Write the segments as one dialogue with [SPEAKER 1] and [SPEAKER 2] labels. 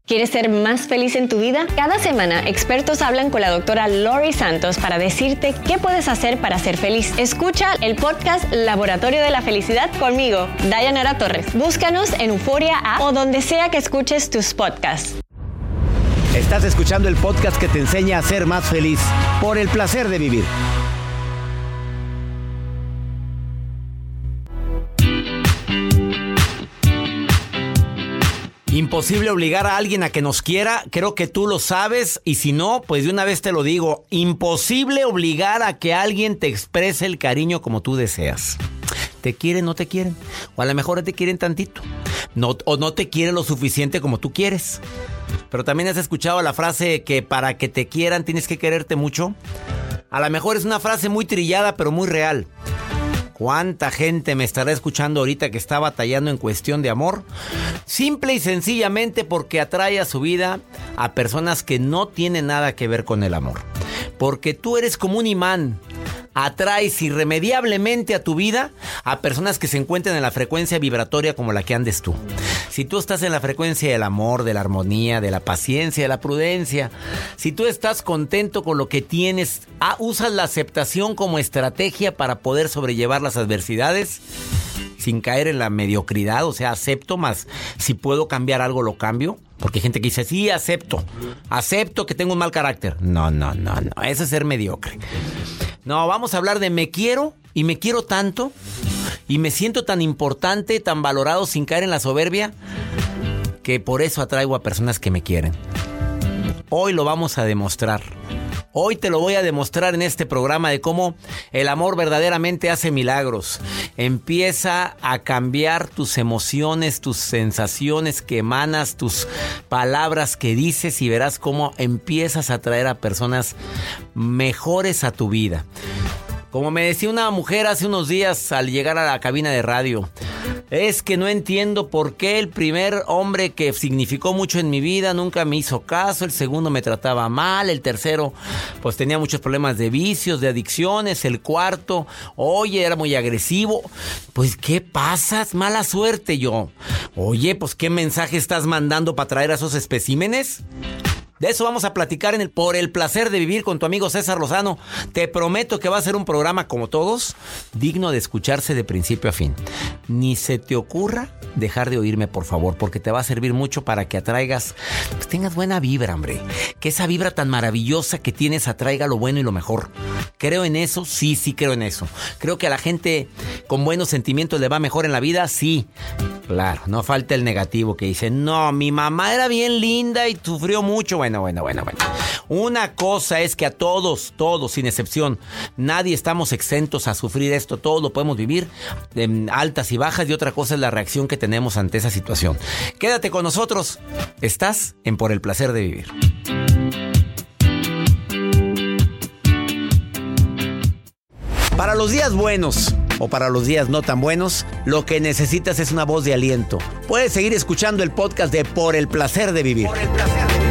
[SPEAKER 1] ¿Quieres ser más feliz en tu vida? Cada semana, expertos hablan con la doctora Lori Santos para decirte qué puedes hacer para ser feliz. Escucha el podcast Laboratorio de la Felicidad conmigo, Dayanara Torres. Búscanos en Euforia App o donde sea que escuches tus podcasts.
[SPEAKER 2] Estás escuchando el podcast que te enseña a ser más feliz por el placer de vivir. Imposible obligar a alguien a que nos quiera, creo que tú lo sabes, y si no, pues de una vez te lo digo, imposible obligar a que alguien te exprese el cariño como tú deseas. ¿Te quieren, no te quieren? O a lo mejor te quieren tantito, o no te quieren lo suficiente como tú quieres. Pero también has escuchado la frase que para que te quieran tienes que quererte mucho. A lo mejor es una frase muy trillada, pero muy real. ¿Cuánta gente me estará escuchando ahorita que está batallando en cuestión de amor? Simple y sencillamente porque atrae a su vida a personas que no tienen nada que ver con el amor. Porque tú eres como un imán. Atraes irremediablemente a tu vida a personas que se encuentran en la frecuencia vibratoria como la que andes tú. Si tú estás en la frecuencia del amor, de la armonía, de la paciencia, de la prudencia, si tú estás contento con lo que tienes, usas la aceptación como estrategia para poder sobrellevar las adversidades sin caer en la mediocridad, o sea, acepto más. Si puedo cambiar algo, lo cambio. Porque hay gente que dice, sí, acepto que tengo un mal carácter. No, eso es ser mediocre. No, vamos a hablar de me quiero y me quiero tanto y me siento tan importante, tan valorado sin caer en la soberbia, que por eso atraigo a personas que me quieren. Hoy lo vamos a demostrar. Hoy te lo voy a demostrar en este programa de cómo el amor verdaderamente hace milagros. Empieza a cambiar tus emociones, tus sensaciones que emanas, tus palabras que dices y verás cómo empiezas a atraer a personas mejores a tu vida. Como me decía una mujer hace unos días al llegar a la cabina de radio, es que no entiendo por qué el primer hombre que significó mucho en mi vida nunca me hizo caso, el segundo me trataba mal, el tercero pues tenía muchos problemas de vicios, de adicciones, el cuarto, oye, era muy agresivo. Pues ¿qué pasa? Mala suerte. Yo, oye, pues ¿qué mensaje estás mandando para traer a esos especímenes? De eso vamos a platicar en Por el Placer de Vivir con tu amigo César Lozano. Te prometo que va a ser un programa como todos, digno de escucharse de principio a fin. Ni se te ocurra dejar de oírme, por favor, porque te va a servir mucho para que atraigas, pues tengas buena vibra, hombre. Que esa vibra tan maravillosa que tienes atraiga lo bueno y lo mejor. ¿Creo en eso? Sí creo en eso. ¿Creo que a la gente con buenos sentimientos le va mejor en la vida? Sí. Claro, no falta el negativo que dice, no, mi mamá era bien linda y sufrió mucho. Bueno. Una cosa es que a todos, sin excepción, nadie estamos exentos a sufrir esto. Todos lo podemos vivir en altas y bajas, y otra cosa es la reacción que tenemos ante esa situación. Quédate con nosotros. Estás en Por el Placer de Vivir. Para los días buenos o para los días no tan buenos, lo que necesitas es una voz de aliento. Puedes seguir escuchando el podcast de Por el Placer de Vivir. Por el placer de vivir.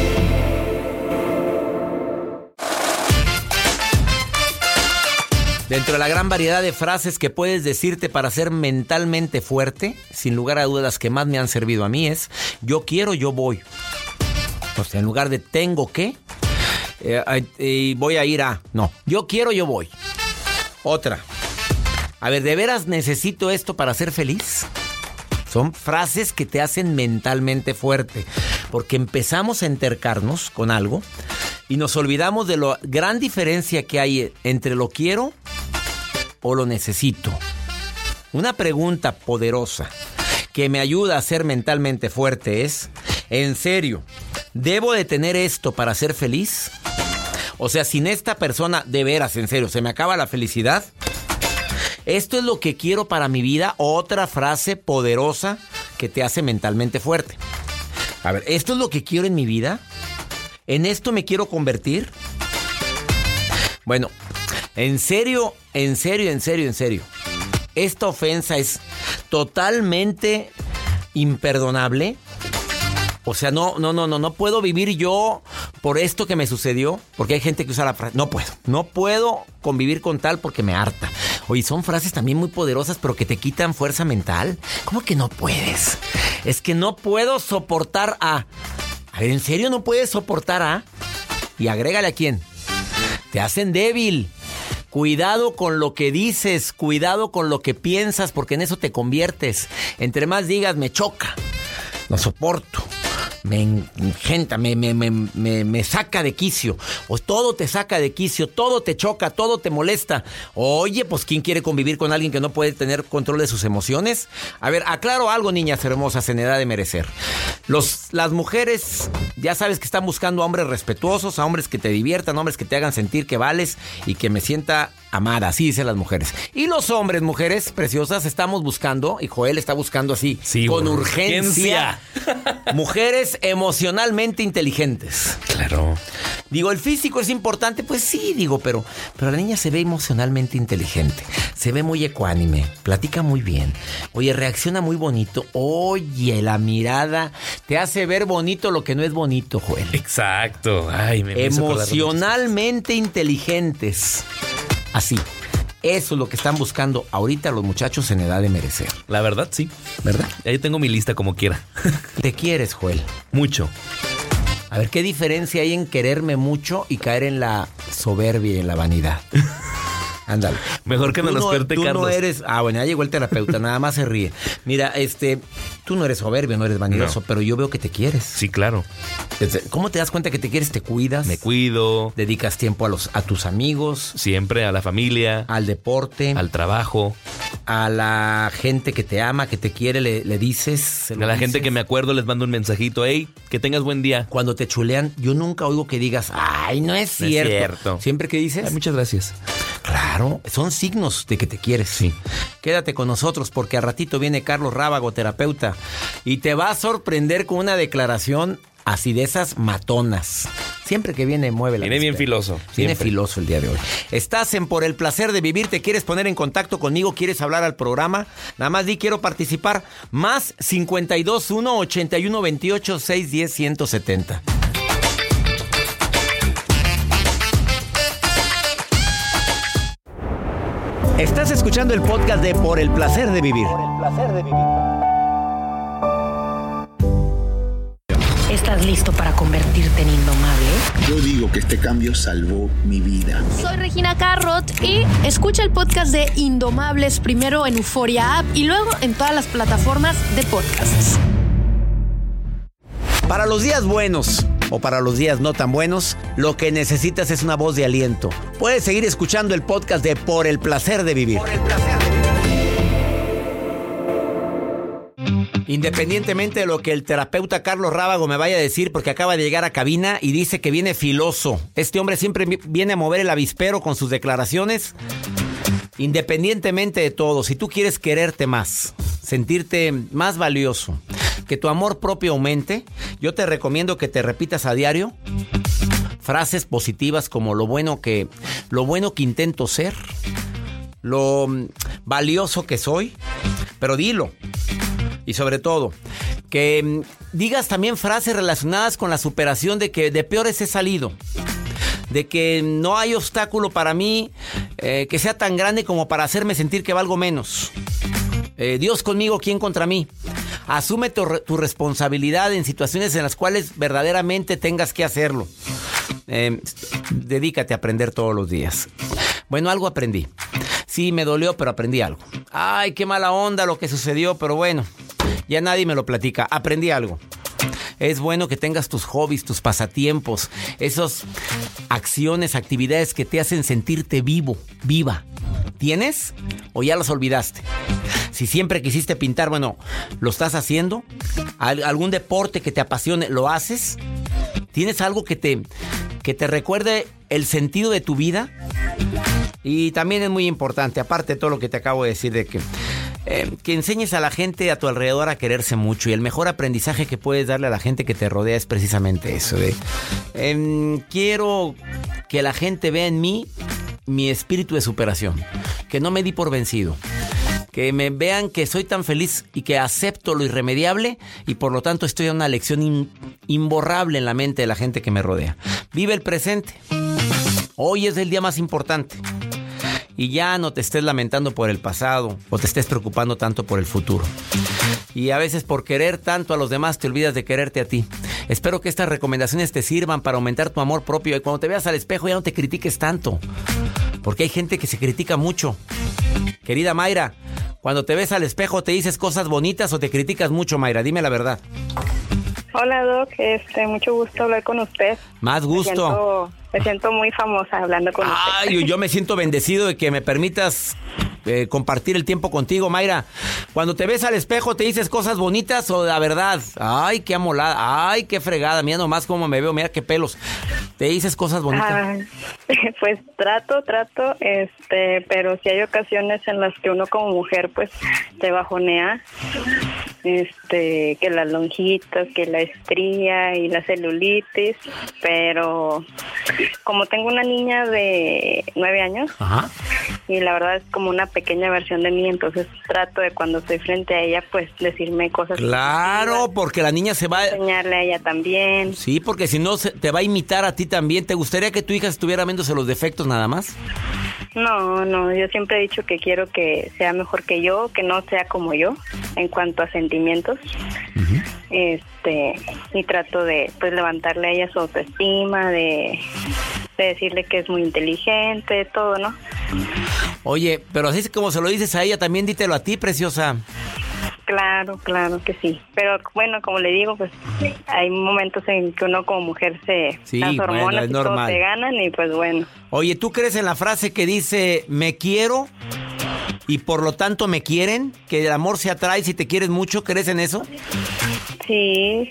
[SPEAKER 2] Dentro de la gran variedad de frases que puedes decirte para ser mentalmente fuerte, sin lugar a dudas las que más me han servido a mí es, yo quiero, yo voy. O sea, en lugar de tengo que, voy a ir a, no, yo quiero, yo voy. Otra. A ver, ¿de veras necesito esto para ser feliz? Son frases que te hacen mentalmente fuerte, porque empezamos a entercarnos con algo y nos olvidamos de la gran diferencia que hay entre lo quiero o lo necesito. Una pregunta poderosa que me ayuda a ser mentalmente fuerte es, ¿en serio, debo de tener esto para ser feliz? O sea, sin esta persona, de veras, en serio, ¿se me acaba la felicidad? ¿Esto es lo que quiero para mi vida? Otra frase poderosa que te hace mentalmente fuerte. A ver, ¿esto es lo que quiero en mi vida? ¿En esto me quiero convertir? Bueno, en serio. ¿Esta ofensa es totalmente imperdonable? O sea, no puedo vivir yo por esto que me sucedió. Porque hay gente que usa la frase, no puedo convivir con tal porque me harta. Oye, son frases también muy poderosas, pero que te quitan fuerza mental. ¿Cómo que no puedes? Es que no puedo soportar a... A ver, ¿en serio no puedes soportar a? Y agrégale a quién. Te hacen débil. Cuidado con lo que dices, cuidado con lo que piensas, porque en eso te conviertes. Entre más digas, me choca, no soporto, me engenta, me saca de quicio. O todo te saca de quicio, todo te choca, todo te molesta. Oye, pues ¿quién quiere convivir con alguien que no puede tener control de sus emociones? A ver, aclaro algo, niñas hermosas, en edad de merecer. Las mujeres, ya sabes que están buscando a hombres respetuosos, a hombres que te diviertan, a hombres que te hagan sentir que vales y que me sienta amada, así dicen las mujeres. Y los hombres, mujeres preciosas, estamos buscando, y Joel está buscando así, sí, con urgencia, mujeres emocionalmente inteligentes.
[SPEAKER 3] Claro.
[SPEAKER 2] Digo, ¿el físico es importante? Pues sí, digo, pero la niña se ve emocionalmente inteligente, se ve muy ecuánime, platica muy bien, oye, reacciona muy bonito, oye, la mirada te hace ver bonito lo que no es bonito, Joel.
[SPEAKER 3] Exacto. Ay, me
[SPEAKER 2] emocionalmente inteligentes. Así. Eso es lo que están buscando ahorita los muchachos en edad de merecer.
[SPEAKER 3] La verdad, sí.
[SPEAKER 2] ¿Verdad?
[SPEAKER 3] Ahí tengo mi lista como quiera.
[SPEAKER 2] ¿Te quieres, Joel?
[SPEAKER 3] Mucho.
[SPEAKER 2] A ver, ¿qué diferencia hay en quererme mucho y caer en la soberbia y en la vanidad? Ándale.
[SPEAKER 3] Mejor que nos los cuente Carlos.
[SPEAKER 2] Tú no eres... bueno, ya llegó el terapeuta, nada más se ríe. Mira, tú no eres soberbio, no eres vanidoso, pero yo veo que te quieres.
[SPEAKER 3] Sí, claro.
[SPEAKER 2] ¿Cómo te das cuenta que te quieres? Te cuidas.
[SPEAKER 3] Me cuido.
[SPEAKER 2] Dedicas tiempo a tus amigos.
[SPEAKER 3] Siempre, a la familia.
[SPEAKER 2] Al deporte.
[SPEAKER 3] Al trabajo.
[SPEAKER 2] A la gente que te ama, que te quiere, le dices.
[SPEAKER 3] A la gente que me acuerdo les mando un mensajito. Hey, que tengas buen día.
[SPEAKER 2] Cuando te chulean, yo nunca oigo que digas, ay, no es cierto.
[SPEAKER 3] No es cierto.
[SPEAKER 2] Siempre que dices.
[SPEAKER 3] Ay, muchas gracias.
[SPEAKER 2] Claro, son signos de que te quieres.
[SPEAKER 3] Sí.
[SPEAKER 2] Quédate con nosotros porque al ratito viene Carlos Rábago, terapeuta, y te va a sorprender con una declaración así de esas matonas. Siempre que viene, mueve la
[SPEAKER 3] Viene bien filoso.
[SPEAKER 2] Viene filoso el día de hoy. Estás en Por el Placer de Vivir. ¿Te quieres poner en contacto conmigo? ¿Quieres hablar al programa? Nada más di quiero participar. Más 521 81 28 610 170. Estás escuchando el podcast de Por el Placer de Vivir. Por el Placer de Vivir.
[SPEAKER 4] ¿Estás listo para convertirte en indomable?
[SPEAKER 5] Yo digo que este cambio salvó mi vida.
[SPEAKER 6] Soy Regina Carrot y escucha el podcast de Indomables primero en Euforia App y luego en todas las plataformas de podcasts.
[SPEAKER 2] Para los días buenos o para los días no tan buenos, lo que necesitas es una voz de aliento. Puedes seguir escuchando el podcast de Por el Placer de Vivir. Por el placer de vivir. Independientemente de lo que el terapeuta Carlos Rábago me vaya a decir, porque acaba de llegar a cabina y dice que viene filoso. Este hombre siempre viene a mover el avispero con sus declaraciones. Independientemente de todo, si tú quieres quererte más, sentirte más valioso, que tu amor propio aumente, yo te recomiendo que te repitas a diario frases positivas como lo bueno que intento ser, lo valioso que soy, pero dilo. Y sobre todo, que digas también frases relacionadas con la superación de que de peores he salido, de que no hay obstáculo para mí que sea tan grande como para hacerme sentir que valgo menos. Dios conmigo, ¿quién contra mí? Asume tu responsabilidad en situaciones en las cuales verdaderamente tengas que hacerlo. Dedícate a aprender todos los días. Bueno, algo aprendí. Sí, me dolió, pero aprendí algo. Ay, qué mala onda lo que sucedió, pero bueno, ya nadie me lo platica. Aprendí algo. Es bueno que tengas tus hobbies, tus pasatiempos, esas acciones, actividades que te hacen sentirte vivo, viva. ¿Tienes? ¿O ya los olvidaste? Si siempre quisiste pintar, bueno, ¿lo estás haciendo? ¿Algún deporte que te apasione, lo haces? ¿Tienes algo que te recuerde el sentido de tu vida? Y también es muy importante, aparte de todo lo que te acabo de decir, de que enseñes a la gente a tu alrededor a quererse mucho. Y el mejor aprendizaje que puedes darle a la gente que te rodea es precisamente eso. Quiero que la gente vea en mí mi espíritu de superación, que no me di por vencido, que me vean que soy tan feliz y que acepto lo irremediable y por lo tanto estoy en una lección imborrable en la mente de la gente que me rodea. Vive el presente. Hoy es el día más importante. Y ya no te estés lamentando por el pasado o te estés preocupando tanto por el futuro. Y a veces por querer tanto a los demás te olvidas de quererte a ti. Espero que estas recomendaciones te sirvan para aumentar tu amor propio. Y cuando te veas al espejo ya no te critiques tanto. Porque hay gente que se critica mucho. Querida Mayra, cuando te ves al espejo, ¿te dices cosas bonitas o te criticas mucho, Mayra? Dime la verdad.
[SPEAKER 7] Hola, Doc. Mucho gusto hablar con usted.
[SPEAKER 2] Más gusto.
[SPEAKER 7] Me siento muy famosa hablando con usted.
[SPEAKER 2] Ay, yo me siento bendecido de que me permitas compartir el tiempo contigo, Mayra. Cuando te ves al espejo, ¿te dices cosas bonitas o la verdad? Ay, qué amolada, ay, qué fregada, mira nomás cómo me veo, mira qué pelos. ¿Te dices cosas bonitas?
[SPEAKER 7] Pues trato, pero sí hay ocasiones en las que uno como mujer, pues, te bajonea. Que las lonjitas, que la estría y la celulitis, pero como tengo una niña de 9 años,
[SPEAKER 2] ajá,
[SPEAKER 7] y la verdad es como una pequeña versión de mí, entonces trato de cuando estoy frente a ella, pues decirme cosas.
[SPEAKER 2] Claro, porque la niña se va a
[SPEAKER 7] enseñarle a ella también.
[SPEAKER 2] Sí, porque si no te va a imitar a ti también. ¿Te gustaría que tu hija estuviera viéndose los defectos nada más?
[SPEAKER 7] No, yo siempre he dicho que quiero que sea mejor que yo, que no sea como yo en cuanto a sentimientos.
[SPEAKER 2] Uh-huh.
[SPEAKER 7] Y trato de pues levantarle a ella su autoestima, de decirle que es muy inteligente, todo, ¿no?
[SPEAKER 2] Oye, pero así como se lo dices a ella, también dítelo a ti, preciosa.
[SPEAKER 7] Claro que sí. Pero bueno, como le digo, pues hay momentos en que uno como mujer las hormonas y todo se ganan y pues bueno.
[SPEAKER 2] Oye, ¿tú crees en la frase que dice me quiero y por lo tanto me quieren? Que el amor se atrae si te quieres mucho, ¿crees en eso?
[SPEAKER 7] Sí,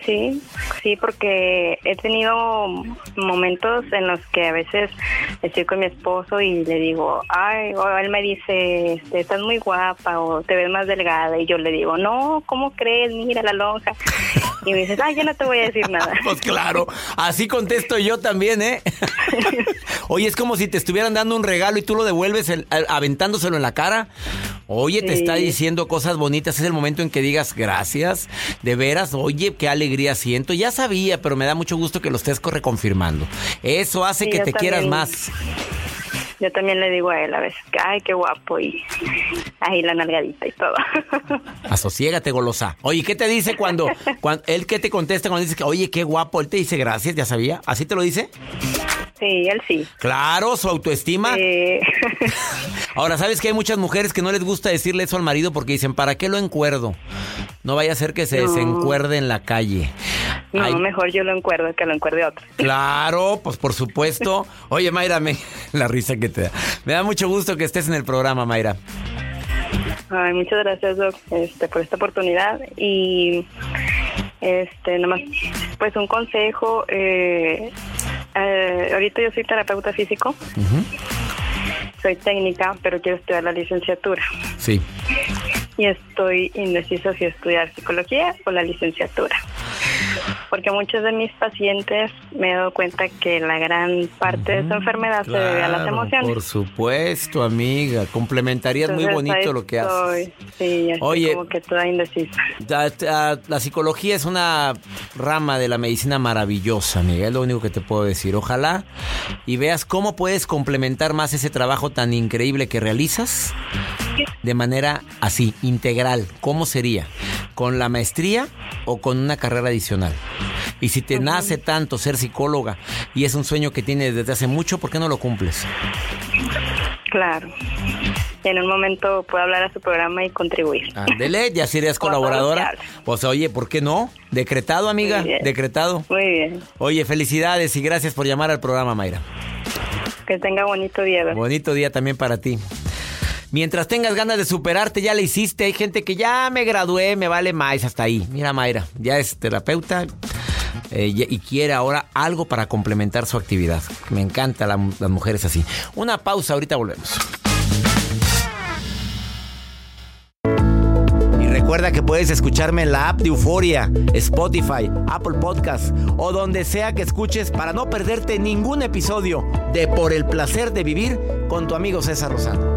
[SPEAKER 7] porque he tenido momentos en los que a veces estoy con mi esposo y le digo, o él me dice, estás muy guapa o te ves más delgada, y yo le digo, no, ¿cómo crees? Mira la lonja. Y me dices, ya no te voy a decir nada.
[SPEAKER 2] Pues claro, así contesto yo también, ¿eh? Oye, es como si te estuvieran dando un regalo y tú lo devuelves aventándoselo en la cara. Oye, sí. Te está diciendo cosas bonitas, es el momento en que digas gracias, de veras, oye, qué alegría siento. Ya sabía, pero me da mucho gusto que lo estés reconfirmando. Eso hace que te quieras más.
[SPEAKER 7] Yo también le digo a él a veces, ay, qué guapo, y ahí la nalgadita y todo.
[SPEAKER 2] Asosiégate, golosa. Oye, ¿qué te dice cuando él qué te contesta cuando dice que, oye, qué guapo? Él te dice gracias, ¿ya sabía? ¿Así te lo dice?
[SPEAKER 7] Sí, él sí.
[SPEAKER 2] Claro, su autoestima.
[SPEAKER 7] Sí.
[SPEAKER 2] Ahora, ¿sabes que hay muchas mujeres que no les gusta decirle eso al marido porque dicen, ¿para qué lo encuerdo? No vaya a ser que se desencuerde en la calle.
[SPEAKER 7] No, mejor yo lo encuerdo que lo encuerde otro.
[SPEAKER 2] Claro, pues por supuesto. Oye, Mayra, la risa que te da. Me da mucho gusto que estés en el programa, Mayra.
[SPEAKER 7] Ay, muchas gracias, Doc, por esta oportunidad. Y nomás, pues un consejo. Ahorita yo soy terapeuta físico. Uh-huh. Soy técnica, pero quiero estudiar la licenciatura.
[SPEAKER 2] Sí.
[SPEAKER 7] Y estoy indecisa si estudiar psicología o la licenciatura. Porque muchos de mis pacientes me he dado cuenta que la gran parte de su enfermedad se debe a las emociones.
[SPEAKER 2] Por supuesto, amiga. Complementarías. Entonces, muy bonito lo que haces.
[SPEAKER 7] Sí, ya estoy como que toda indecisa.
[SPEAKER 2] La psicología es una rama de la medicina maravillosa, amiga. Es lo único que te puedo decir. Ojalá y veas cómo puedes complementar más ese trabajo tan increíble que realizas de manera así, integral. ¿Cómo sería? ¿Con la maestría o con una carrera adicional? Y si te nace tanto ser psicóloga y es un sueño que tienes desde hace mucho, ¿por qué no lo cumples?
[SPEAKER 7] Claro. Y en un momento puedo hablar a su programa y contribuir.
[SPEAKER 2] Ándele, ya serías colaboradora. Pues oye, ¿por qué no? Decretado, amiga, decretado.
[SPEAKER 7] Muy bien.
[SPEAKER 2] Oye, felicidades y gracias por llamar al programa, Mayra.
[SPEAKER 7] Que tenga bonito día, ¿verdad?
[SPEAKER 2] Bonito día también para ti. Mientras tengas ganas de superarte, ya le hiciste. Hay gente que ya me gradué, me vale más, hasta ahí. Mira, Mayra, ya es terapeuta y quiere ahora algo para complementar su actividad. Me encanta las mujeres así. Una pausa, ahorita volvemos. Y recuerda que puedes escucharme en la app de Euforia, Spotify, Apple Podcast o donde sea que escuches para no perderte ningún episodio de Por el Placer de Vivir con tu amigo César Lozano.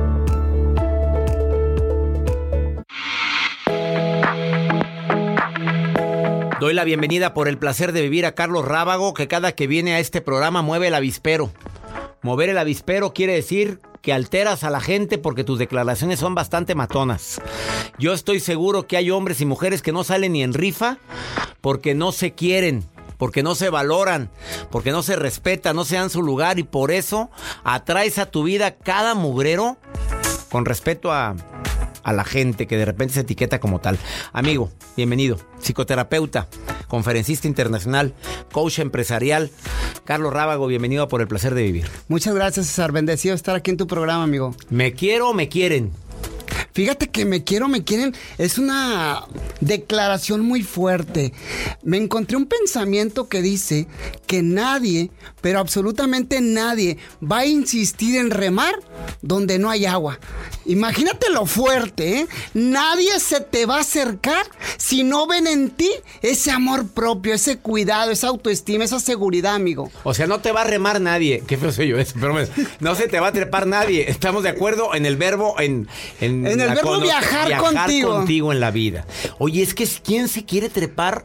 [SPEAKER 2] Doy la bienvenida por el placer de vivir a Carlos Rábago, que cada que viene a este programa mueve el avispero. Mover el avispero quiere decir que alteras a la gente porque tus declaraciones son bastante matonas. Yo estoy seguro que hay hombres y mujeres que no salen ni en rifa porque no se quieren. porque no se valoran, porque no se respetan, no se dan su lugar y por eso atraes a tu vida cada mugrero con respeto a la gente que de repente se etiqueta como tal. Amigo, bienvenido, psicoterapeuta, conferencista internacional, coach empresarial, Carlos Rábago, bienvenido a Por el Placer de Vivir.
[SPEAKER 8] Muchas gracias, César, bendecido estar aquí en tu programa, amigo.
[SPEAKER 2] ¿Me quiero o me quieren?
[SPEAKER 8] Fíjate que me quieren, es una declaración muy fuerte. Me encontré un pensamiento que dice que nadie, pero absolutamente nadie, va a insistir en remar donde no hay agua. Imagínate lo fuerte, ¿eh? Nadie se te va a acercar si no ven en ti ese amor propio, ese cuidado, esa autoestima, esa seguridad, amigo.
[SPEAKER 2] O sea, no te va a remar nadie. Qué feo soy yo eso, pero no se te va a trepar nadie. Estamos de acuerdo en el verbo, en
[SPEAKER 8] el verbo viajar
[SPEAKER 2] contigo en la vida. Oye, es que ¿quién se quiere trepar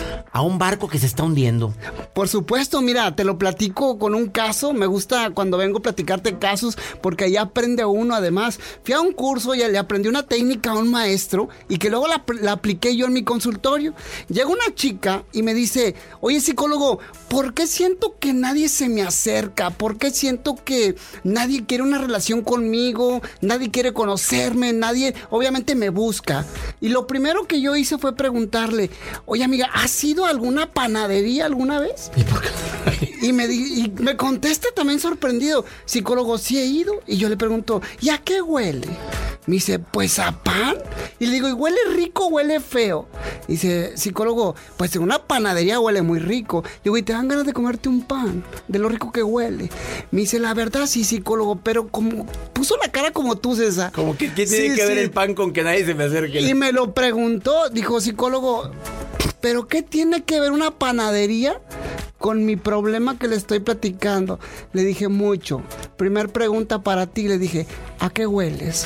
[SPEAKER 2] a un barco que se está hundiendo?
[SPEAKER 8] Por supuesto, mira, te lo platico con un caso. Me gusta cuando vengo a platicarte casos porque ahí aprende uno. Además, fui a un curso y le aprendí una técnica a un maestro y que luego la apliqué yo en mi consultorio. Llega una chica y me dice, oye, psicólogo, ¿por qué siento que nadie se me acerca? ¿Por qué siento que nadie quiere una relación conmigo? Nadie quiere conocerme, nadie obviamente me busca. Y lo primero que yo hice fue preguntarle, oye, amiga, ¿has ido a alguna panadería alguna vez?
[SPEAKER 2] ¿Y por qué?
[SPEAKER 8] Y me contesta también sorprendido, psicólogo, sí he ido. Y yo le pregunto, ¿y a qué huele? Me dice, pues a pan. Y le digo, ¿y huele rico o huele feo? Y dice, psicólogo, pues en una panadería huele muy rico. Digo, ¿y te dan ganas de comerte un pan? De lo rico que huele. Me dice, la verdad sí, psicólogo, pero como puso la cara como tú, César.
[SPEAKER 2] Como que ¿qué tiene que ver el pan con que nadie se me acerque?
[SPEAKER 8] Y me lo preguntó, dijo, psicólogo, ¿pero qué tiene que ver una panadería con mi problema que le estoy platicando? Le dije, mucho. Primer pregunta para ti, le dije, ¿a qué hueles?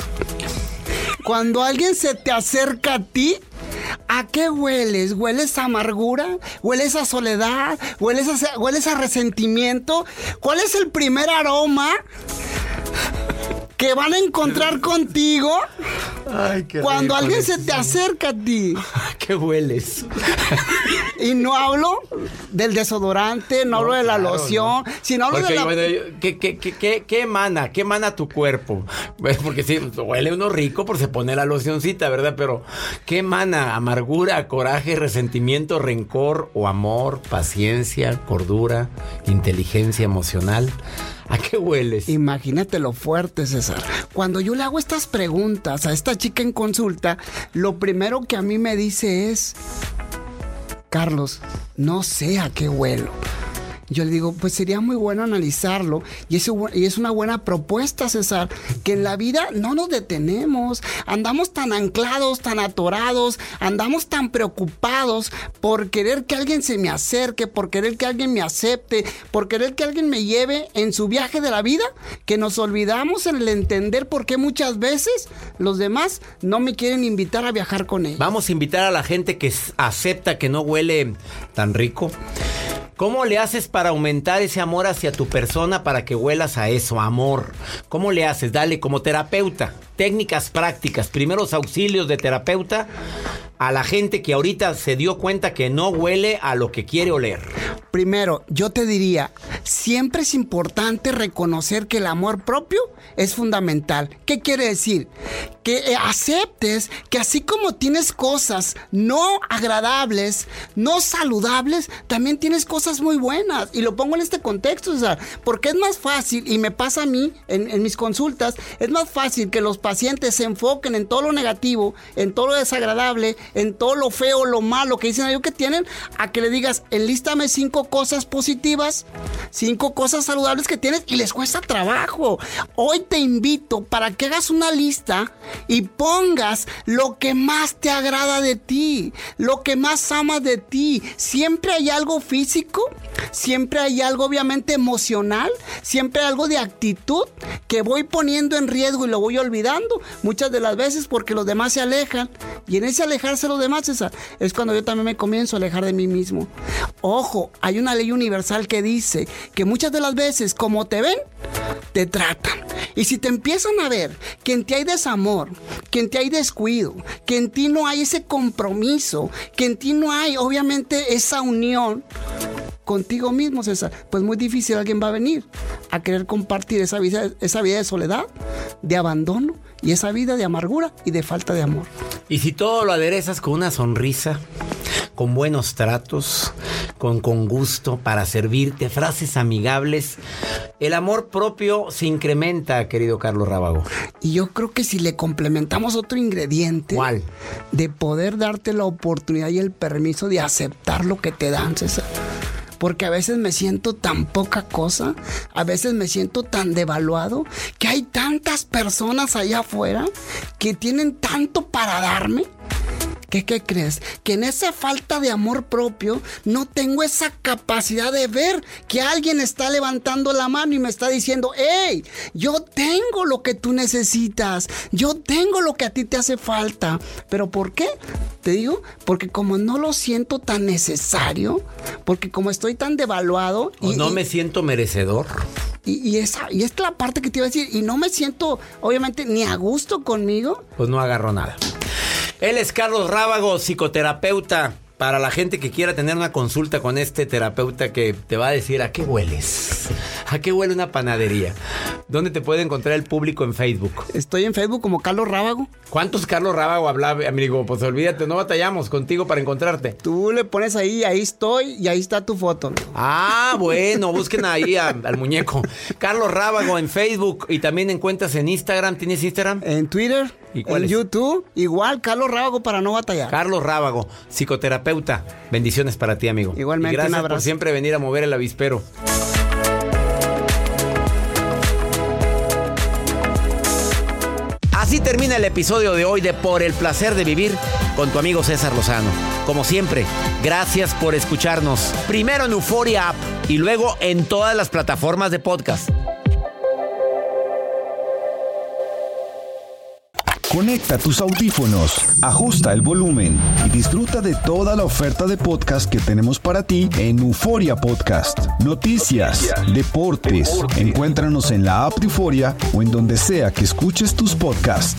[SPEAKER 8] Cuando alguien se te acerca a ti, ¿a qué hueles? ¿Hueles a amargura? ¿Hueles a soledad? ¿Hueles a resentimiento? ¿Cuál es el primer aroma que van a encontrar contigo?
[SPEAKER 2] Ay, qué
[SPEAKER 8] cuando
[SPEAKER 2] rico,
[SPEAKER 8] alguien se te acerca a ti?
[SPEAKER 2] ¿Qué hueles?
[SPEAKER 8] Y no hablo del desodorante, no hablo de la loción,
[SPEAKER 2] no.
[SPEAKER 8] sino hablo de la...
[SPEAKER 2] Bueno, ¿qué emana? ¿Qué emana tu cuerpo? Porque sí, huele uno rico por se pone la locioncita, ¿verdad? Pero ¿qué emana? ¿Amargura, coraje, resentimiento, rencor o amor, paciencia, cordura, inteligencia emocional? ¿A qué hueles?
[SPEAKER 8] Imagínate lo fuerte, César. Cuando yo le hago estas preguntas a esta chica en consulta, lo primero que a mí me dice es, Carlos, no sé a qué huelo. Yo le digo, pues sería muy bueno analizarlo y es una buena propuesta, César, que en la vida no nos detenemos, andamos tan anclados, tan atorados, andamos tan preocupados por querer que alguien se me acerque, por querer que alguien me acepte, por querer que alguien me lleve en su viaje de la vida, que nos olvidamos en el entender por qué muchas veces los demás no me quieren invitar a viajar con ellos.
[SPEAKER 2] Vamos a invitar a la gente que acepta que no huele tan rico. ¿Cómo le haces para aumentar ese amor hacia tu persona para que huelas a eso, amor? ¿Cómo le haces? Dale, como terapeuta, técnicas prácticas, primeros auxilios de terapeuta a la gente que ahorita se dio cuenta que no huele a lo que quiere oler.
[SPEAKER 8] Primero, yo te diría, siempre es importante reconocer que el amor propio es fundamental. ¿Qué quiere decir? Que aceptes que así como tienes cosas no agradables, no saludables, también tienes cosas muy buenas. Y lo pongo en este contexto, o sea, porque es más fácil, y me pasa a mí en mis consultas, es más fácil que los pacientes se enfoquen en todo lo negativo, en todo lo desagradable, en todo lo feo, lo malo que dicen ellos que tienen, a que le digas, enlístame 5 cosas positivas, 5 cosas saludables que tienes, y les cuesta trabajo. Hoy te invito para que hagas una lista y pongas lo que más te agrada de ti, lo que más amas de ti. Siempre hay algo físico, siempre hay algo obviamente emocional, siempre hay algo de actitud que voy poniendo en riesgo y lo voy olvidando muchas de las veces porque los demás se alejan, y en ese alejarse los demás, César, es cuando yo también me comienzo a alejar de mí mismo. Ojo, hay una ley universal que dice que muchas de las veces como te ven, te tratan. Y si te empiezan a ver que en ti hay desamor, que en ti hay descuido, que en ti no hay ese compromiso, que en ti no hay obviamente esa unión, contigo mismo, César, pues muy difícil alguien va a venir a querer compartir esa vida de soledad, de abandono y esa vida de amargura y de falta de amor.
[SPEAKER 2] Y si todo lo aderezas con una sonrisa, con buenos tratos, con gusto para servirte, frases amigables, el amor propio se incrementa, querido Carlos Rábago.
[SPEAKER 8] Y yo creo que si le complementamos otro ingrediente,
[SPEAKER 2] ¿cuál?
[SPEAKER 8] De poder darte la oportunidad y el permiso de aceptar lo que te dan, César. Porque a veces me siento tan poca cosa, a veces me siento tan devaluado, que hay tantas personas allá afuera que tienen tanto para darme. ¿Qué crees? Que en esa falta de amor propio no tengo esa capacidad de ver que alguien está levantando la mano y me está diciendo: hey, yo tengo lo que tú necesitas, yo tengo lo que a ti te hace falta. ¿Pero por qué? Te digo, porque como no lo siento tan necesario, porque como estoy tan devaluado
[SPEAKER 2] me siento merecedor.
[SPEAKER 8] Y es la parte que te iba a decir, y no me siento obviamente ni a gusto conmigo,
[SPEAKER 2] pues no agarro nada. Él es Carlos Rábago, psicoterapeuta. Para la gente que quiera tener una consulta con este terapeuta que te va a decir a qué hueles, a qué huele una panadería. ¿Dónde te puede encontrar el público en Facebook?
[SPEAKER 8] Estoy en Facebook como Carlos Rábago.
[SPEAKER 2] ¿Cuántos Carlos Rábago habla, amigo? Pues olvídate, no batallamos contigo para encontrarte.
[SPEAKER 8] Tú le pones ahí estoy y ahí está tu foto.
[SPEAKER 2] Ah, bueno, busquen ahí al muñeco. Carlos Rábago en Facebook y también encuentras en Instagram. ¿Tienes Instagram?
[SPEAKER 8] En Twitter.
[SPEAKER 2] ¿Y cuál
[SPEAKER 8] en
[SPEAKER 2] es?
[SPEAKER 8] YouTube, igual, Carlos Rábago para no batallar.
[SPEAKER 2] Carlos Rábago, psicoterapeuta. Bendiciones para ti, amigo.
[SPEAKER 8] Igualmente,
[SPEAKER 2] y gracias
[SPEAKER 8] un abrazo
[SPEAKER 2] por siempre venir a mover el avispero. Así termina el episodio de hoy de Por el Placer de Vivir con tu amigo César Lozano. Como siempre, gracias por escucharnos. Primero en Euforia App y luego en todas las plataformas de podcast.
[SPEAKER 9] Conecta tus audífonos, ajusta el volumen y disfruta de toda la oferta de podcast que tenemos para ti en Euforia Podcast. Noticias, deportes, encuéntranos en la app de Euforia o en donde sea que escuches tus podcasts.